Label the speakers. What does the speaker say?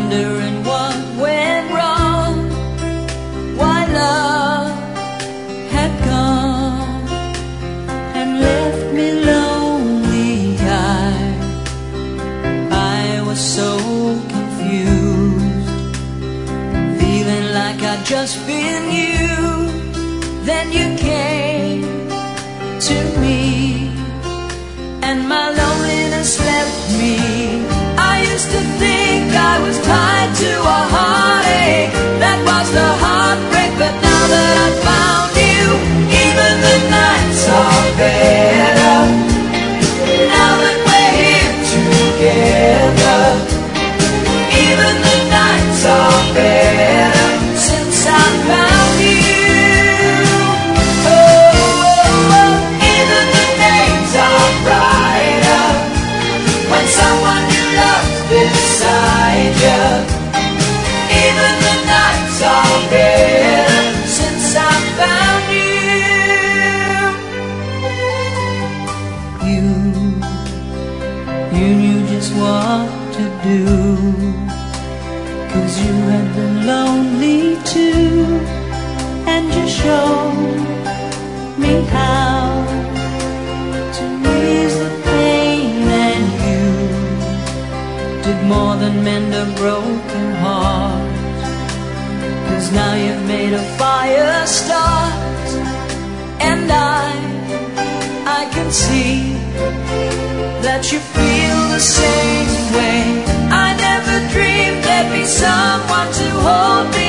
Speaker 1: wondering what went wrong, why love had gone and left me lonely. I was so confused, feeling like I'd just been you. Then you came to me, and my loneliness left me. I used to think I was tied to a heartache, that was the heartbreak. But now that I've found you, even the nights are better. Now that we're here together, even the nights are better since I found you. Even the days are brighter when someone you love beside you. Even the nights are better since I found you. You knew just what to do, 'cause you had been lonely too, and you showed me how to ease the pain. And you did more than mend a broken heart, 'cause now you've made a fire start. And I can see that you feel the same way. I never dreamed there'd be someone to hold me